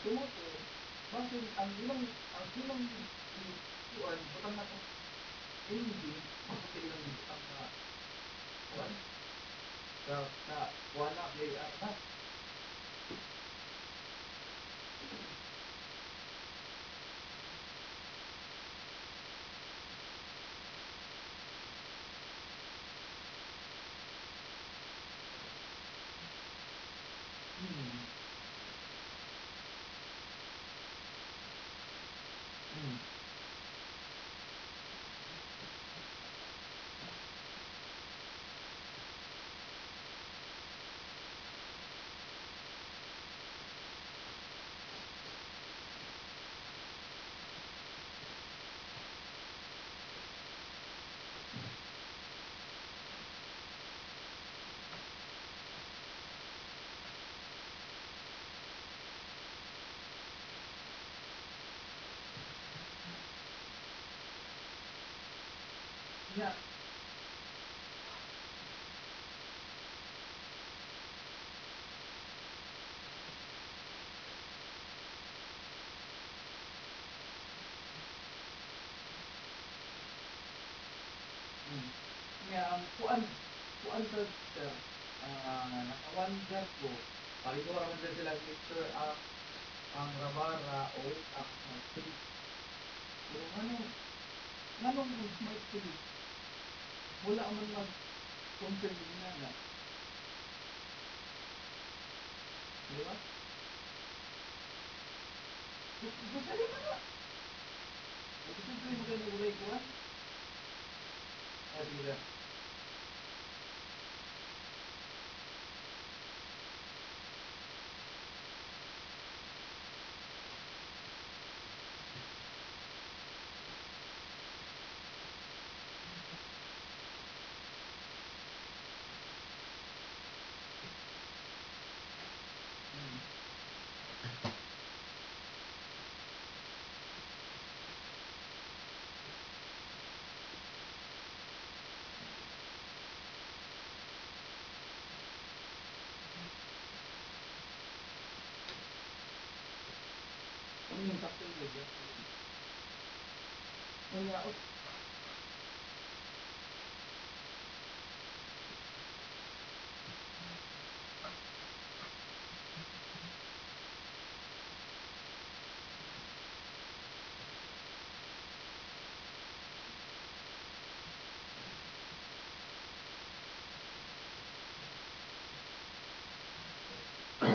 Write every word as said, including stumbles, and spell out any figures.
Sumuko, basin ang ilang ang ilang kuan butang na tong engine bakit ilang butang na kuan sa sa wala may armas. Hmm. Hmm. Yeah. Hmm. Yeah, ang kuan kuan sa sir, ah, naka-one ko, palibot naman din sila mixture ang ang Rabara o ang Smart Philip. Pero ano, nganong yung Smart Philip, wala man mag-confirm na na, di ba? Gusto rin mo na. Gusto rin mo kayo ulay kuan? Ah, sige sir. Hmm. Ano yung sakto yun? Kaya,